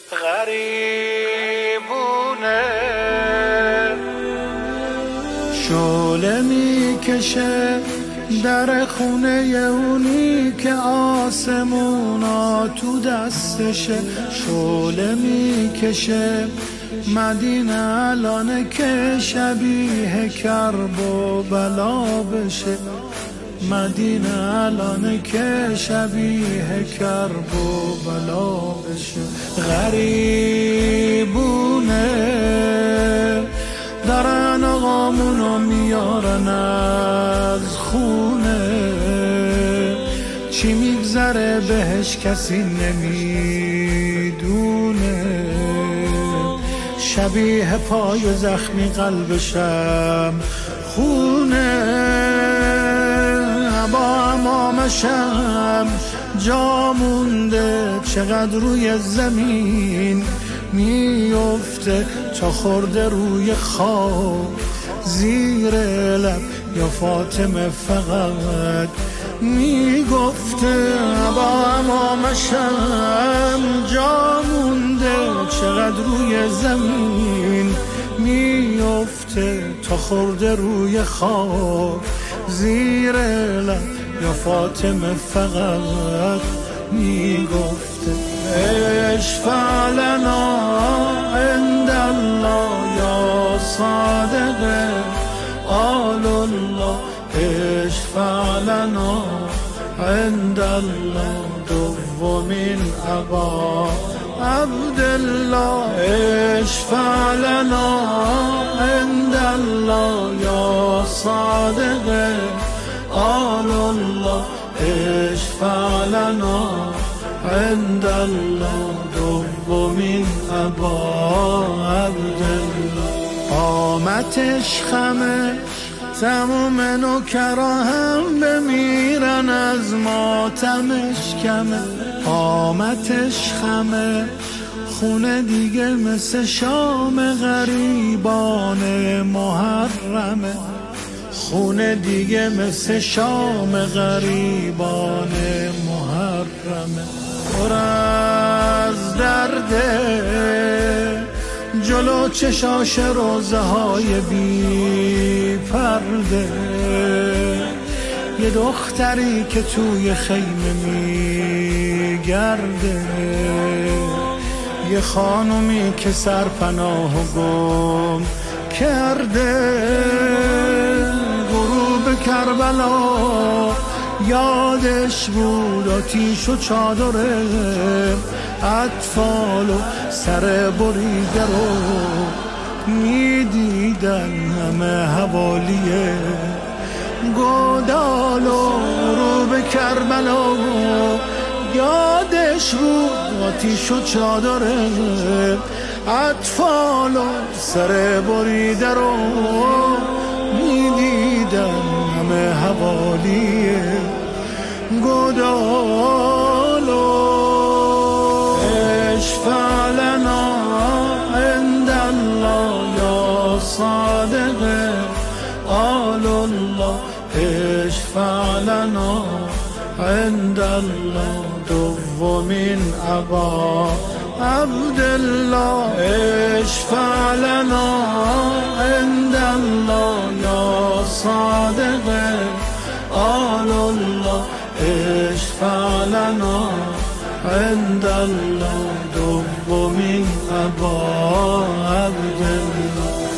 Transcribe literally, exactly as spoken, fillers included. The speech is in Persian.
غریبونه شعله میکشه در خونه اونی که آسمونا تو دستشه. شعله میکشه مدینه الانه که شبیه کرب و بلا بشه. مدینه الانه که شبیه کرب و بلا بشه. غریبونه دارن آقامونو میارن از خونه، چی میگذره بهش کسی نمیدونه. شبیه پای زخمی قلبشم خونه، با امامشم جا مونده چقدر روی زمین میفته تا خورده روی خواب زیر لب. یا فاطمه فقط میگفته با امامشم جا مونده چقدر روی زمین میفته تا خورده روی خواب زیر لب. یا فاطمه فقط میگفته اشفع لنا عند الله یا صادق آل الله. اشفع لنا عند الله دومین ابا عبدالله. اشفع لنا عند الله یا صادق آل الله. اشفع لنا عند الله دومین ابا عبدالله. قامتش خمه تموم نوکرا هم بمیرن از ماتمش کمه. قامتش خمه خونه دیگه مثل شام غریبان محرمه. خونه دیگه مثل شام غریبان محرمه. پر از درده جلو چشاش روزه های بی پرده. یه دختری که توی خیمه میگرده، یه خانومی که سرپناه و گم کرده. غروب کربلا یادش بود، آتیش و چادره اطفال و سر بریده رو میدیدن همه حوالیه گودال. و غروب کربلا یادش بود، آتیش و چادره اطفال و سر بریده رو میدیدن همه حوالیه گودال. اشفع لنا عند الله یا صادق آل الله. اشفع لنا عند الله دومین ابا عبدالله. اشفع لنا عند الله یا صادق آل الله. اشفع لنا عند الله دومین ابا عبدالله.